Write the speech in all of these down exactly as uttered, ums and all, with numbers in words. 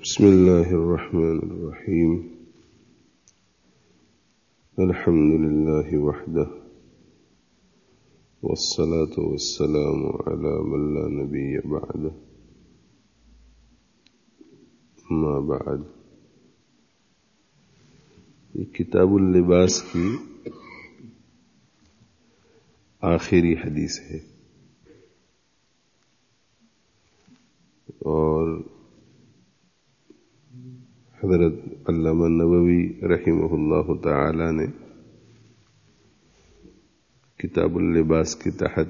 بسم الله الرحمن الرحيم. الحمد لله وحده والصلاة والسلام على من لا نبي بعده. ما بعد، یہ کتاب اللباس کی آخری حدیث ہے اور حضرت علامہ نووی رحمہ اللہ تعالی نے کتاب اللباس کے تحت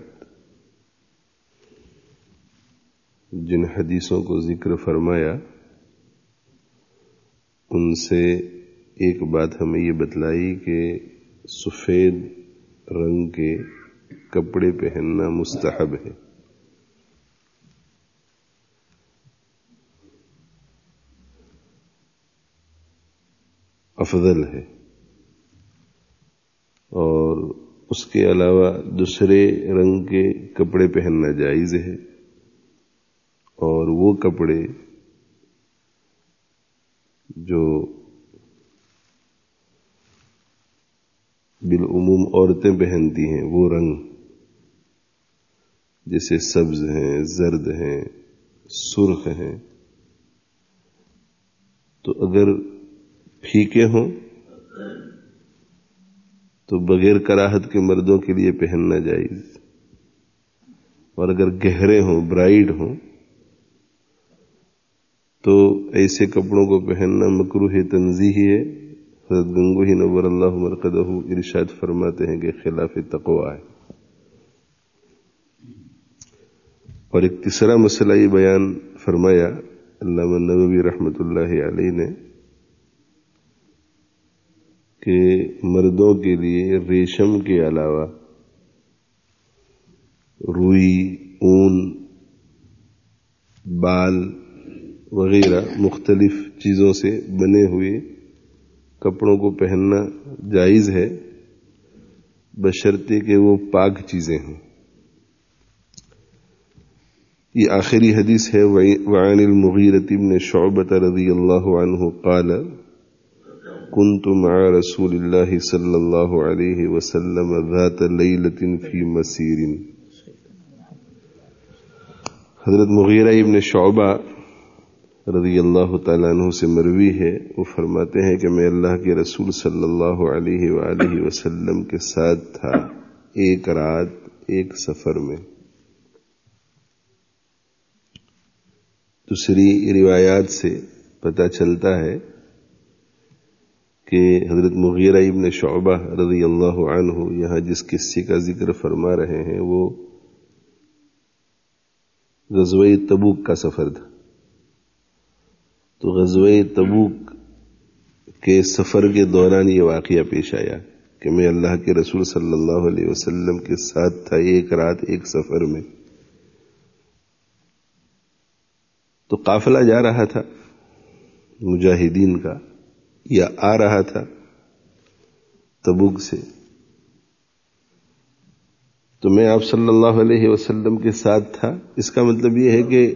جن حدیثوں کو ذکر فرمایا ان سے ایک بات ہمیں یہ بتلائی کہ سفید رنگ کے کپڑے پہننا مستحب ہے. افضل ہے، اور اس کے علاوہ دوسرے رنگ کے کپڑے پہننا جائز ہے، اور وہ کپڑے جو بالعموم عورتیں پہنتی ہیں وہ رنگ جیسے سبز ہیں، زرد ہیں، سرخ ہیں، تو اگر پھیکے ہوں تو بغیر کراہت کے مردوں کے لیے پہننا جائز، اور اگر گہرے ہوں، برائٹ ہوں، تو ایسے کپڑوں کو پہننا مکروہ تنزیہی ہے. حضرت گنگوہی نور اللہ مرقدہ ارشاد فرماتے ہیں کہ خلاف تقوی ہے. اور ایک تیسرا مسئلہ یہ بیان فرمایا علامہ نووی رحمۃ اللہ علیہ نے کہ مردوں کے لیے ریشم کے علاوہ روئی، اون، بال وغیرہ مختلف چیزوں سے بنے ہوئے کپڑوں کو پہننا جائز ہے، بشرطے کہ وہ پاک چیزیں ہوں. یہ آخری حدیث ہے. وعن المغیرۃ بن شعبۃ رضی اللہ عنہ قال كنت مع رسول الله صلی اللہ علیہ وسلم ذات لیلۃ فی مسیر. حضرت مغیرہ ابن شعبہ رضی اللہ تعالیٰ عنہ سے مروی ہے، وہ فرماتے ہیں کہ میں اللہ کے رسول صلی اللہ علیہ وآلہ وسلم کے ساتھ تھا ایک رات ایک سفر میں. دوسری روایات سے پتہ چلتا ہے کہ حضرت مغیرہ ابن شعبہ رضی اللہ عنہ یہاں جس قصے کا ذکر فرما رہے ہیں وہ غزوہ تبوک کا سفر تھا. تو غزوہ تبوک کے سفر کے دوران یہ واقعہ پیش آیا کہ میں اللہ کے رسول صلی اللہ علیہ وسلم کے ساتھ تھا ایک رات ایک سفر میں. تو قافلہ جا رہا تھا مجاہدین کا، یا آ رہا تھا تبوک سے، تو میں آپ صلی اللہ علیہ وسلم کے ساتھ تھا. اس کا مطلب یہ ہے کہ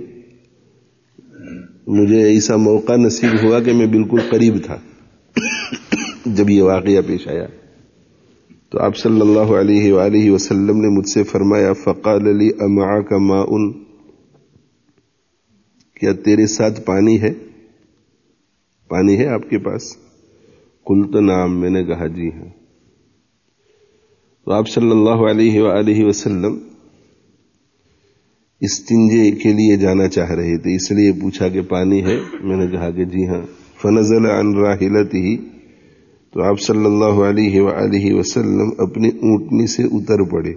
مجھے ایسا موقع نصیب ہوا کہ میں بالکل قریب تھا جب یہ واقعہ پیش آیا. تو آپ صلی اللہ علیہ وآلہ وسلم نے مجھ سے فرمایا فقال لی امعک ماء، کیا تیرے ساتھ پانی ہے؟ پانی ہے آپ کے پاس؟ قلت نعم، میں نے کہا جی ہاں. تو آپ صلی اللہ علیہ وآلہ وسلم استنجے کے لیے جانا چاہ رہے تھے، اس لیے پوچھا کہ پانی ہے؟ میں نے کہا کہ جی ہاں. فنزل عن راحلته، تو آپ صلی اللہ علیہ وآلہ وسلم اپنی اونٹنی سے اتر پڑے.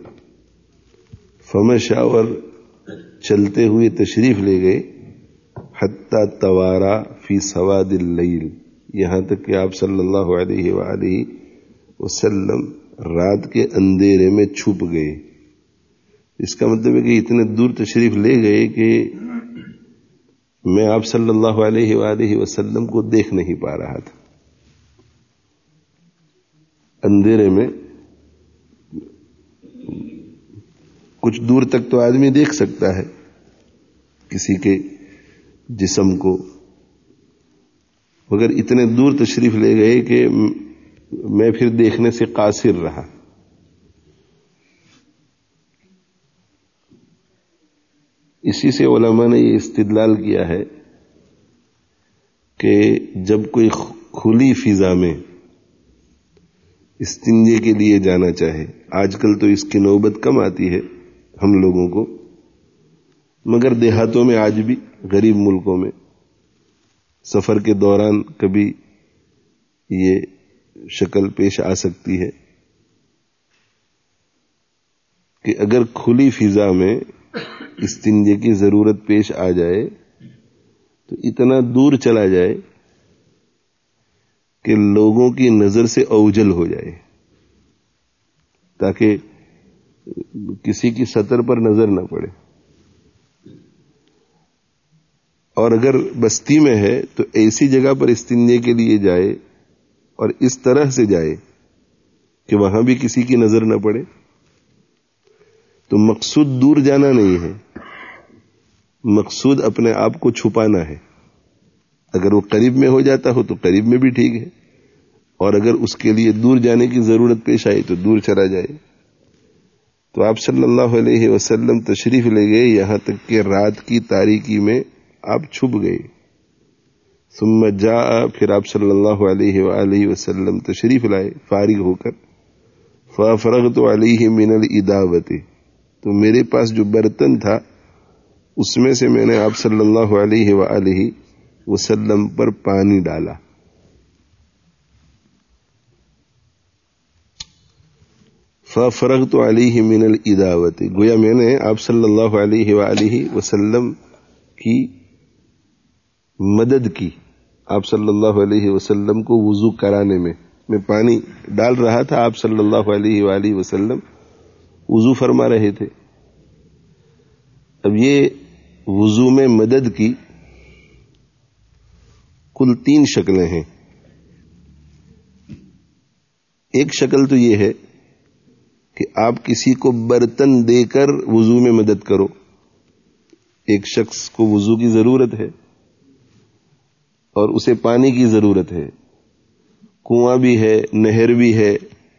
فمشى، اور چلتے ہوئے تشریف لے گئے. حتی توارا فی سواد اللیل، یہاں تک کہ آپ صلی اللہ علیہ وآلہ وسلم رات کے اندھیرے میں چھپ گئے. اس کا مطلب ہے کہ اتنے دور تشریف لے گئے کہ میں آپ صلی اللہ علیہ وآلہ وسلم کو دیکھ نہیں پا رہا تھا. اندھیرے میں کچھ دور تک تو آدمی دیکھ سکتا ہے کسی کے جسم کو، مگر اتنے دور تشریف لے گئے کہ میں پھر دیکھنے سے قاصر رہا. اسی سے علماء نے یہ استدلال کیا ہے کہ جب کوئی کھلی فضا میں استنجے کے لیے جانا چاہے، آج کل تو اس کی نوبت کم آتی ہے ہم لوگوں کو، مگر دیہاتوں میں آج بھی، غریب ملکوں میں سفر کے دوران کبھی یہ شکل پیش آ سکتی ہے کہ اگر کھلی فضا میں استنجے کی ضرورت پیش آ جائے تو اتنا دور چلا جائے کہ لوگوں کی نظر سے اوجھل ہو جائے، تاکہ کسی کی سطر پر نظر نہ پڑے. اور اگر بستی میں ہے تو ایسی جگہ پر استنجے کے لیے جائے اور اس طرح سے جائے کہ وہاں بھی کسی کی نظر نہ پڑے. تو مقصود دور جانا نہیں ہے، مقصود اپنے آپ کو چھپانا ہے. اگر وہ قریب میں ہو جاتا ہو تو قریب میں بھی ٹھیک ہے، اور اگر اس کے لیے دور جانے کی ضرورت پیش آئی تو دور چلا جائے. تو آپ صلی اللہ علیہ وسلم تشریف لے گئے یہاں تک کہ رات کی تاریکی میں آپ چھپ گئے. ثم جاء، پھر آپ صلی اللہ علیہ وآلہ وسلم تشریف لائے فارغ ہو کر. فافرغت علیہ من الاداوۃ، تو میرے پاس جو برتن تھا اس میں سے میں نے آپ صلی اللہ علیہ وآلہ وسلم پر پانی ڈالا. فافرغت علیہ من الاداوۃ، گویا میں نے آپ صلی اللہ علیہ وآلہ وسلم کی مدد کی. آپ صلی اللہ علیہ وسلم کو وضو کرانے میں میں پانی ڈال رہا تھا، آپ صلی اللہ علیہ وآلہ وسلم وضو فرما رہے تھے. اب یہ وضو میں مدد کی کل تین شکلیں ہیں. ایک شکل تو یہ ہے کہ آپ کسی کو برتن دے کر وضو میں مدد کرو. ایک شخص کو وضو کی ضرورت ہے اور اسے پانی کی ضرورت ہے، کنواں بھی ہے، نہر بھی ہے،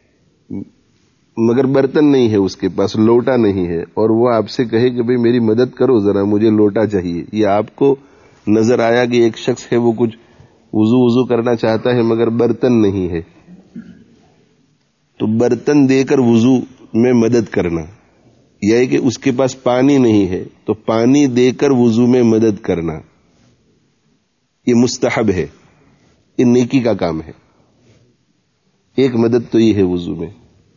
مگر برتن نہیں ہے اس کے پاس، لوٹا نہیں ہے، اور وہ آپ سے کہے کہ بھئی میری مدد کرو ذرا، مجھے لوٹا چاہیے. یہ آپ کو نظر آیا کہ ایک شخص ہے وہ کچھ وضو وضو کرنا چاہتا ہے مگر برتن نہیں ہے، تو برتن دے کر وضو میں مدد کرنا، یا کہ اس کے پاس پانی نہیں ہے تو پانی دے کر وضو میں مدد کرنا، یہ مستحب ہے، یہ نیکی کا کام ہے. ایک مدد تو یہ ہے وضو میں.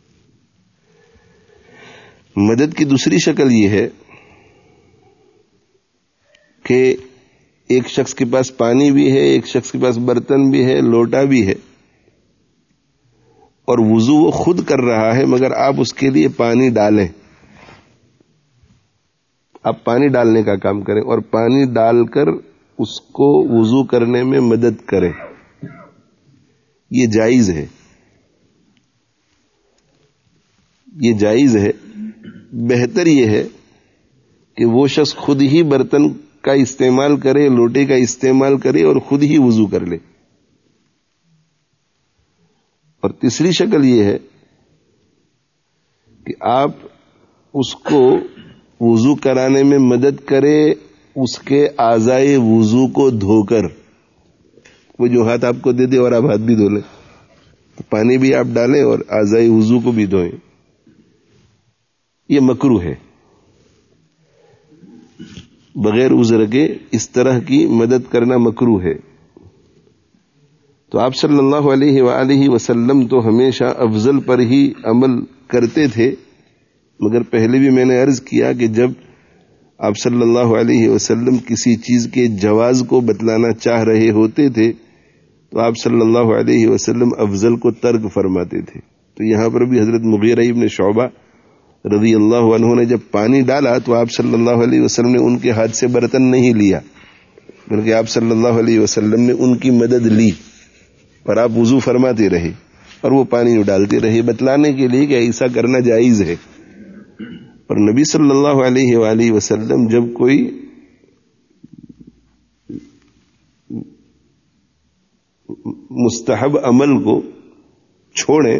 مدد کی دوسری شکل یہ ہے کہ ایک شخص کے پاس پانی بھی ہے، ایک شخص کے پاس برتن بھی ہے، لوٹا بھی ہے، اور وضو وہ خود کر رہا ہے مگر آپ اس کے لیے پانی ڈالیں. آپ پانی ڈالنے کا کام کریں اور پانی ڈال کر اس کو وضو کرنے میں مدد کریں. یہ جائز ہے، یہ جائز ہے. بہتر یہ ہے کہ وہ شخص خود ہی برتن کا استعمال کرے، لوٹے کا استعمال کرے اور خود ہی وضو کر لے. اور تیسری شکل یہ ہے کہ آپ اس کو وضو کرانے میں مدد کرے اس کے اعضائے وضو کو دھو کر. وہ جو ہاتھ آپ کو دے دے اور آپ ہاتھ بھی دھو لیں، تو پانی بھی آپ ڈالیں اور اعضائے وضو کو بھی دھوئیں. یہ مکروہ ہے، بغیر عذر کے اس طرح کی مدد کرنا مکروہ ہے. تو آپ صلی اللہ علیہ وآلہ وسلم تو ہمیشہ افضل پر ہی عمل کرتے تھے، مگر پہلے بھی میں نے عرض کیا کہ جب آپ صلی اللہ علیہ وسلم کسی چیز کے جواز کو بتلانا چاہ رہے ہوتے تھے تو آپ صلی اللہ علیہ وسلم افضل کو ترک فرماتے تھے. تو یہاں پر بھی حضرت مغیرہ ابن شعبہ رضی اللہ عنہ نے جب پانی ڈالا تو آپ صلی اللہ علیہ وسلم نے ان کے ہاتھ سے برتن نہیں لیا، بلکہ آپ صلی اللہ علیہ وسلم نے ان کی مدد لی اور آپ وضو فرماتے رہے اور وہ پانی ڈالتے رہے، بتلانے کے لیے کہ ایسا کرنا جائز ہے. اور نبی صلی اللہ علیہ وآلہ وسلم جب کوئی مستحب عمل کو چھوڑیں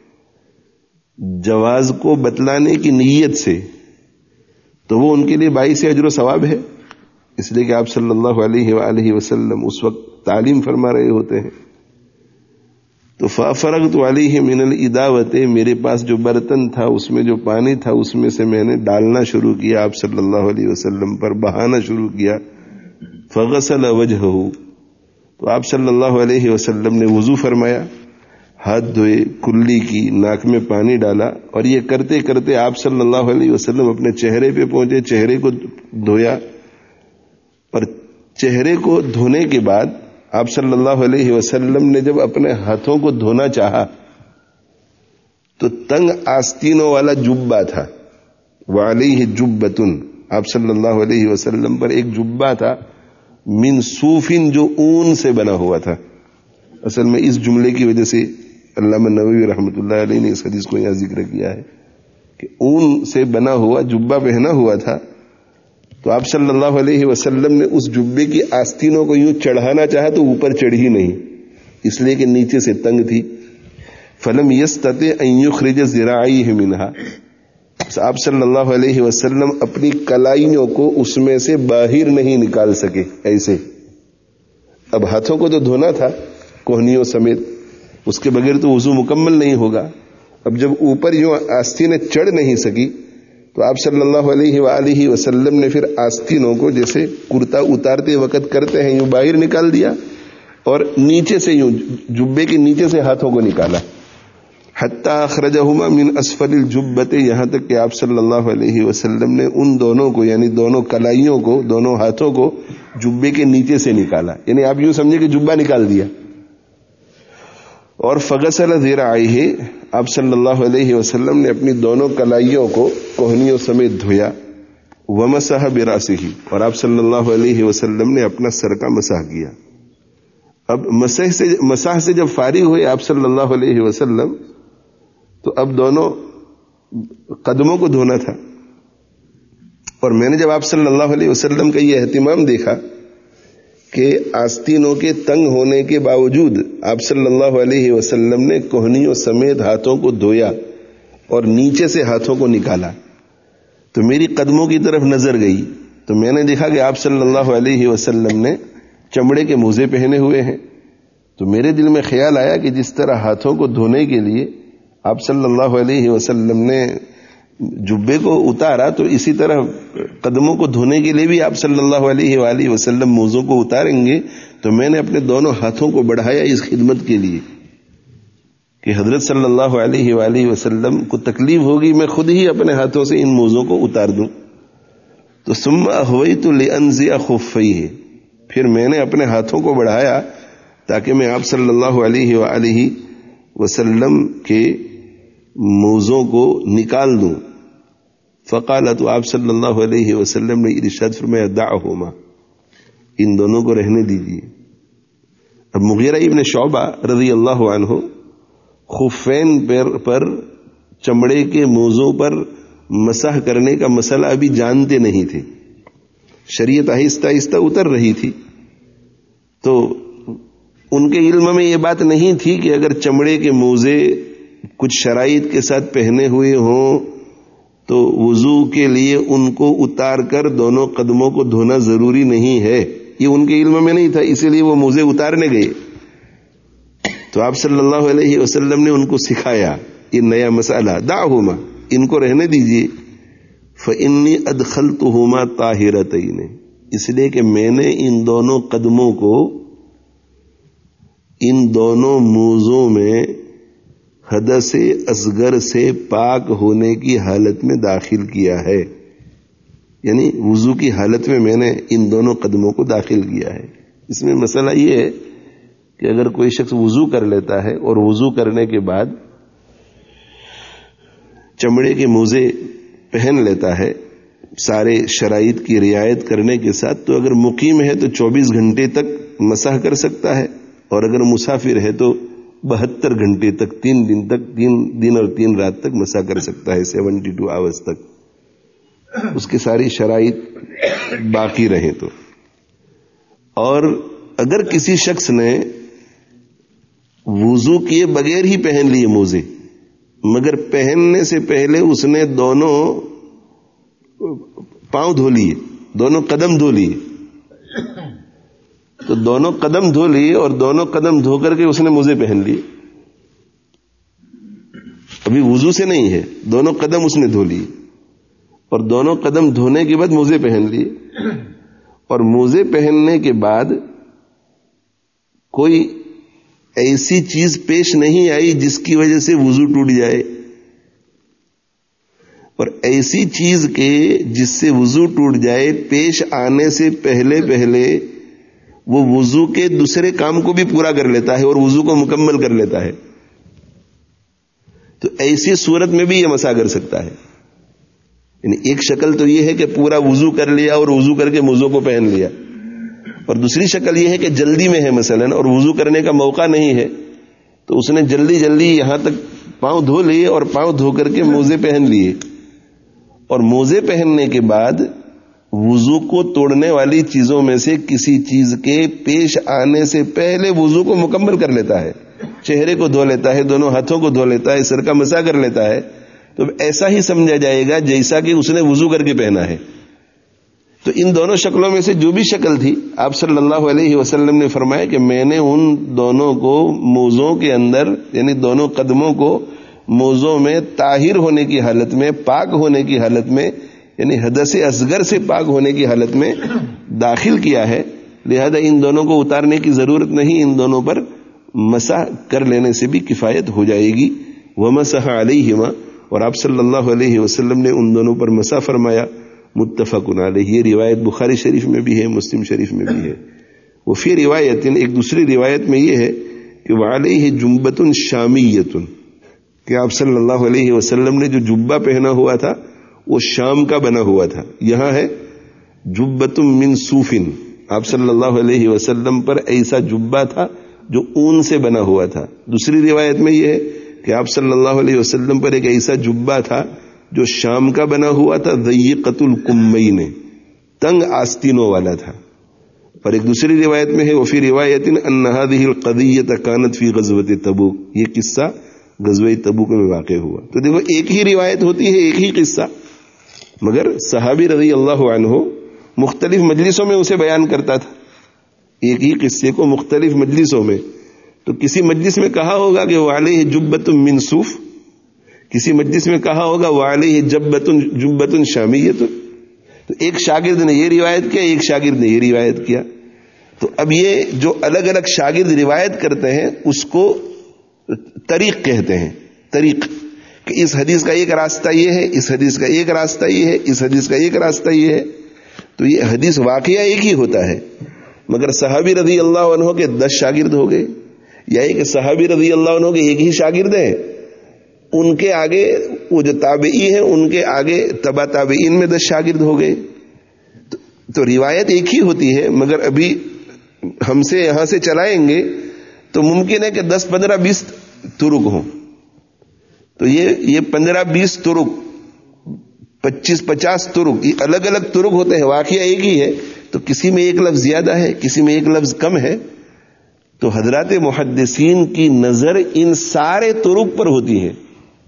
جواز کو بتلانے کی نیت سے تو وہ ان کے لیے باعث اجر و ثواب ہے، اس لیے کہ آپ صلی اللہ علیہ وآلہ وسلم اس وقت تعلیم فرما رہے ہوتے ہیں. تو فَفَرَغْتُ عَلَيْهِ مِنَ الْإِدَاوَةِ، میرے پاس جو برتن تھا اس میں جو پانی تھا اس میں سے میں نے ڈالنا شروع کیا آپ صلی اللہ علیہ وسلم پر، بہانا شروع کیا. فَغَسَلَ وَجْهَهُ، تو آپ صلی اللہ علیہ وسلم نے وضو فرمایا، ہاتھ دھوئے، کلی کی، ناک میں پانی ڈالا، اور یہ کرتے کرتے آپ صلی اللہ علیہ وسلم اپنے چہرے پہ پہنچے، چہرے کو دھویا. اور چہرے کو دھونے کے بعد آپ صلی اللہ علیہ وسلم نے جب اپنے ہاتھوں کو دھونا چاہا تو تنگ آستینوں والا جبہ تھا، وعلیہ جبتن، آپ صلی اللہ علیہ وسلم پر ایک جبہ تھا من صوفن، جو اون سے بنا ہوا تھا. اصل میں اس جملے کی وجہ سے علامہ نووی رحمۃ اللہ علیہ نے اس حدیث کو یہاں ذکر کیا ہے کہ اون سے بنا ہوا جبہ پہنا ہوا تھا. تو آپ صلی اللہ علیہ وسلم نے اس جبے کی آستینوں کو یوں چڑھانا چاہا تو اوپر چڑھی نہیں، اس لیے کہ نیچے سے تنگ تھی. فلم یستطع ان یخرج ذراعیہ منہا، آپ صلی اللہ علیہ وسلم اپنی کلائیوں کو اس میں سے باہر نہیں نکال سکے. ایسے اب ہاتھوں کو تو دھونا تھا کوہنیوں سمیت، اس کے بغیر تو وضو مکمل نہیں ہوگا. اب جب اوپر یوں آستینیں چڑھ نہیں سکی تو آپ صلی اللہ علیہ وآلہ وسلم نے پھر آستینوں کو جیسے کرتا اتارتے وقت کرتے ہیں یوں باہر نکال دیا، اور نیچے سے یوں جبے کے نیچے سے ہاتھوں کو نکالا. حتی اخرجہما من اسفل الجبۃ، یہاں تک کہ آپ صلی اللہ علیہ وسلم نے ان دونوں کو یعنی دونوں کلائیوں کو، دونوں ہاتھوں کو جبے کے نیچے سے نکالا، یعنی آپ یوں سمجھے کہ جبہ نکال دیا. اور فغسل ذراعیہ، آپ صلی اللہ علیہ وسلم نے اپنی دونوں کلائیوں کو کوہنیوں سمیت دھویا. ومسح براسہ، اور آپ صلی اللہ علیہ وسلم نے اپنا سر کا مسح کیا. اب مسح سے مسح سے جب فارغ ہوئے آپ صلی اللہ علیہ وسلم تو اب دونوں قدموں کو دھونا تھا. اور میں نے جب آپ صلی اللہ علیہ وسلم کا یہ اہتمام دیکھا کہ آستینوں کے تنگ ہونے کے باوجود آپ صلی اللہ علیہ وسلم نے کوہنیوں سمیت ہاتھوں کو دھویا اور نیچے سے ہاتھوں کو نکالا، تو میری قدموں کی طرف نظر گئی تو میں نے دیکھا کہ آپ صلی اللہ علیہ وسلم نے چمڑے کے موزے پہنے ہوئے ہیں. تو میرے دل میں خیال آیا کہ جس طرح ہاتھوں کو دھونے کے لیے آپ صلی اللہ علیہ وسلم نے جبے کو اتارا تو اسی طرح قدموں کو دھونے کے لیے بھی آپ صلی اللہ علیہ وآلہ وسلم موزوں کو اتاریں گے. تو میں نے اپنے دونوں ہاتھوں کو بڑھایا اس خدمت کے لیے کہ حضرت صلی اللہ علیہ وآلہ وسلم کو تکلیف ہوگی میں خود ہی اپنے ہاتھوں سے ان موزوں کو اتار دوں. تو ثم احویت لانزع خفیہ، پھر میں نے اپنے ہاتھوں کو بڑھایا تاکہ میں آپ صلی اللہ علیہ وآلہ وسلم کے موزوں کو نکال دوں. فقال، تو آپ صلی اللہ علیہ وسلم نے ارشاد فرمایا دعہما، ان دونوں کو رہنے دیجیے. اب مغیرہ ابن شعبہ رضی اللہ عنہ خفین پر, پر چمڑے کے موزوں پر مسح کرنے کا مسئلہ ابھی جانتے نہیں تھے، شریعت آہستہ آہستہ اتر رہی تھی، تو ان کے علم میں یہ بات نہیں تھی کہ اگر چمڑے کے موزے کچھ شرائط کے ساتھ پہنے ہوئے ہوں تو وضو کے لیے ان کو اتار کر دونوں قدموں کو دھونا ضروری نہیں ہے. یہ ان کے علم میں نہیں تھا، اسی لیے وہ موزے اتارنے گئے. تو آپ صلی اللہ علیہ وسلم نے ان کو سکھایا یہ نیا مسئلہ، دعہما، ان کو رہنے دیجیے. فإنی ادخلتہما طاہرتین، اس لیے کہ میں نے ان دونوں قدموں کو ان دونوں موزوں میں حدث اصغر سے پاک ہونے کی حالت میں داخل کیا ہے، یعنی وضو کی حالت میں میں نے ان دونوں قدموں کو داخل کیا ہے. اس میں مسئلہ یہ ہے کہ اگر کوئی شخص وضو کر لیتا ہے اور وضو کرنے کے بعد چمڑے کے موزے پہن لیتا ہے سارے شرائط کی رعایت کرنے کے ساتھ، تو اگر مقیم ہے تو چوبیس گھنٹے تک مسح کر سکتا ہے، اور اگر مسافر ہے تو بہتر گھنٹے تک، تین دن تک، تین دن اور تین رات تک مسح کر سکتا ہے، سیونٹی ٹو آورس تک، اس کی ساری شرائط باقی رہیں تو. اور اگر کسی شخص نے وضو کیے بغیر ہی پہن لیے موزے، مگر پہننے سے پہلے اس نے دونوں پاؤں دھو لیے، دونوں قدم دھو لیے. تو دونوں قدم دھو لیے اور دونوں قدم دھو کر کے اس نے موزے پہن لیے. ابھی وضو سے نہیں ہے، دونوں قدم اس نے دھو لیے اور دونوں قدم دھونے کے بعد موزے پہن لیے. اور موزے پہننے کے بعد کوئی ایسی چیز پیش نہیں آئی جس کی وجہ سے وضو ٹوٹ جائے. اور ایسی چیز کے جس سے وضو ٹوٹ جائے پیش آنے سے پہلے پہلے وہ وضو کے دوسرے کام کو بھی پورا کر لیتا ہے اور وضو کو مکمل کر لیتا ہے. تو ایسی صورت میں بھی یہ مسا کر سکتا ہے. یعنی ایک شکل تو یہ ہے کہ پورا وضو کر لیا اور وضو کر کے موزوں کو پہن لیا، اور دوسری شکل یہ ہے کہ جلدی میں ہے مثلا اور وضو کرنے کا موقع نہیں ہے، تو اس نے جلدی جلدی یہاں تک پاؤں دھو لیے اور پاؤں دھو کر کے موزے پہن لیے. اور موزے پہننے کے بعد وضو کو توڑنے والی چیزوں میں سے کسی چیز کے پیش آنے سے پہلے وضو کو مکمل کر لیتا ہے. چہرے کو دھو لیتا ہے، دونوں ہاتھوں کو دھو لیتا ہے، سر کا مسح کر لیتا ہے، تو ایسا ہی سمجھا جائے گا جیسا کہ اس نے وضو کر کے پہنا ہے. تو ان دونوں شکلوں میں سے جو بھی شکل تھی، آپ صلی اللہ علیہ وسلم نے فرمایا کہ میں نے ان دونوں کو موزوں کے اندر، یعنی دونوں قدموں کو موزوں میں طاہر ہونے کی حالت میں، پاک ہونے کی حالت میں، یعنی حدث اصغر سے پاک ہونے کی حالت میں داخل کیا ہے. لہذا ان دونوں کو اتارنے کی ضرورت نہیں، ان دونوں پر مسح کر لینے سے بھی کفایت ہو جائے گی. ومسح علیہما، اور آپ صلی اللہ علیہ وسلم نے ان دونوں پر مسح فرمایا. متفق علیہ، یہ روایت بخاری شریف میں بھی ہے، مسلم شریف میں بھی ہے. وفی روایت، ایک دوسری روایت میں یہ ہے کہ وعلیہ جنبۃ شامیۃ، کہ آپ صلی اللہ علیہ وسلم نے جو جبہ پہنا ہوا تھا وہ شام کا بنا ہوا تھا. یہاں ہے جبۃ من صوف، آپ صلی اللہ علیہ وسلم پر ایسا جبہ تھا جو اون سے بنا ہوا تھا. دوسری روایت میں یہ ہے کہ آپ صلی اللہ علیہ وسلم پر ایک ایسا جبہ تھا جو شام کا بنا ہوا تھا، ضیقۃ الکمین، تنگ آستینوں والا تھا. اور ایک دوسری روایت میں ہے وفی روایت ان هذه القضیۃ كانت فی غزوۃ تبوک، یہ قصہ غزوہ تبوک میں واقع ہوا. تو دیکھو ایک ہی روایت ہوتی ہے، ایک ہی قصہ، مگر صحابی رضی اللہ عنہ مختلف مجلسوں میں اسے بیان کرتا تھا، ایک ہی قصے کو مختلف مجلسوں میں. تو کسی مجلس میں کہا ہوگا کہ وعلیہ جبۃ من صوف، کسی مجلس میں کہا ہوگا وعلیہ جبۃ جبۃ شامیۃ. تو ایک شاگرد نے یہ روایت کیا، ایک شاگرد نے یہ روایت کیا. تو اب یہ جو الگ الگ شاگرد روایت کرتے ہیں اس کو طریق کہتے ہیں. طریق، کہ اس حدیث کا ایک راستہ یہ ہے، اس حدیث کا ایک راستہ یہ ہے، اس حدیث کا ایک راستہ یہ ہے. تو یہ حدیث واقعہ ایک ہی ہوتا ہے، مگر صحابی رضی اللہ عنہ کے دس شاگرد ہو گئے، یا ایک صحابی رضی اللہ عنہ کے ایک ہی شاگرد ہیں، ان کے آگے وہ جو تابعی ہیں ان کے آگے تبع تابعین میں دس شاگرد ہو گئے. تو, تو روایت ایک ہی ہوتی ہے، مگر ابھی ہم سے یہاں سے چلائیں گے تو ممکن ہے کہ دس پندرہ بیس طرق ہوں. تو یہ یہ پندرہ بیس طرق، پچیس پچاس طرق، یہ الگ الگ طرق ہوتے ہیں، واقعہ ایک ہی ہے. تو کسی میں ایک لفظ زیادہ ہے، کسی میں ایک لفظ کم ہے. تو حضرات محدثین کی نظر ان سارے طرق پر ہوتی ہے،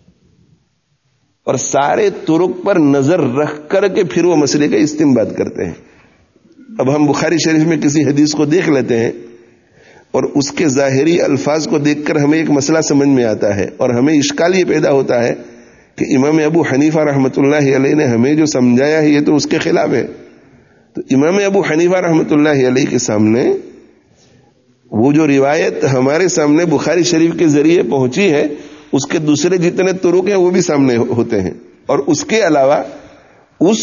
اور سارے طرق پر نظر رکھ کر کے پھر وہ مسئلے کا استنباط کرتے ہیں. اب ہم بخاری شریف میں کسی حدیث کو دیکھ لیتے ہیں اور اس کے ظاہری الفاظ کو دیکھ کر ہمیں ایک مسئلہ سمجھ میں آتا ہے، اور ہمیں اشکال یہ پیدا ہوتا ہے کہ امام ابو حنیفہ رحمۃ اللہ علیہ نے ہمیں جو سمجھایا ہے یہ تو اس کے خلاف ہے. تو امام ابو حنیفہ رحمۃ اللہ علیہ کے سامنے وہ جو روایت ہمارے سامنے بخاری شریف کے ذریعے پہنچی ہے اس کے دوسرے جتنے طرق ہیں وہ بھی سامنے ہوتے ہیں، اور اس کے علاوہ اس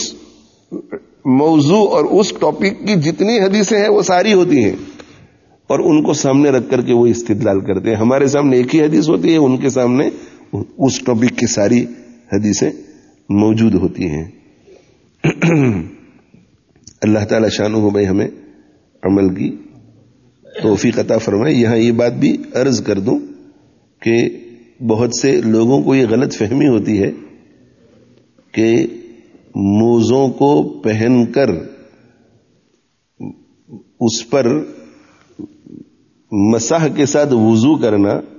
موضوع اور اس ٹاپک کی جتنی حدیثیں ہیں وہ ساری ہوتی ہیں، اور ان کو سامنے رکھ کر کے وہ استدلال کرتے ہیں. ہمارے سامنے ایک ہی حدیث ہوتی ہے، ان کے سامنے اس ٹاپک کی ساری حدیثیں موجود ہوتی ہیں. اللہ تعالی شانہ بھائی ہمیں عمل کی توفیق عطا فرمائے. یہاں یہ بات بھی عرض کر دوں کہ بہت سے لوگوں کو یہ غلط فہمی ہوتی ہے کہ موزوں کو پہن کر اس پر مسح کے ساتھ وضو کرنا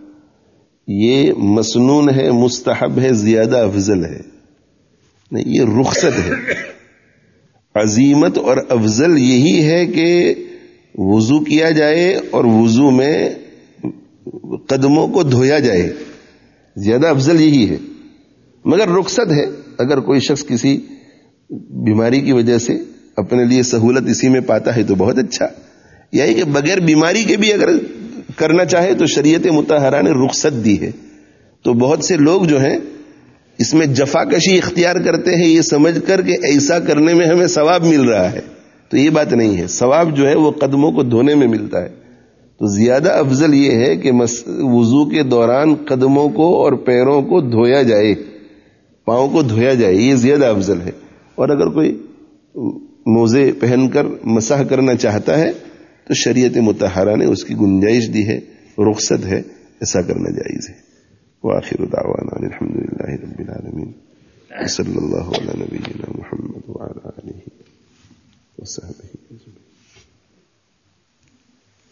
یہ مسنون ہے، مستحب ہے، زیادہ افضل ہے، نہیں، یہ رخصت ہے. عظیمت اور افضل یہی ہے کہ وضو کیا جائے اور وضو میں قدموں کو دھویا جائے، زیادہ افضل یہی ہے. مگر رخصت ہے، اگر کوئی شخص کسی بیماری کی وجہ سے اپنے لیے سہولت اسی میں پاتا ہے تو بہت اچھا، یہی کہ بغیر بیماری کے بھی اگر کرنا چاہے تو شریعت مطہرہ نے رخصت دی ہے. تو بہت سے لوگ جو ہیں اس میں جفا کشی اختیار کرتے ہیں یہ سمجھ کر کہ ایسا کرنے میں ہمیں ثواب مل رہا ہے، تو یہ بات نہیں ہے. ثواب جو ہے وہ قدموں کو دھونے میں ملتا ہے. تو زیادہ افضل یہ ہے کہ وضو کے دوران قدموں کو اور پیروں کو دھویا جائے، پاؤں کو دھویا جائے، یہ زیادہ افضل ہے. اور اگر کوئی موزے پہن کر مسح کرنا چاہتا ہے تو شریعت مطہرہ نے اس کی گنجائش دی ہے، رخصت ہے، ایسا کرنا جائز ہے. وآخر دعوانا الحمد للہ رب العالمین، صلی اللہ علی نبینا محمد وعلی آلہ وصحبہ.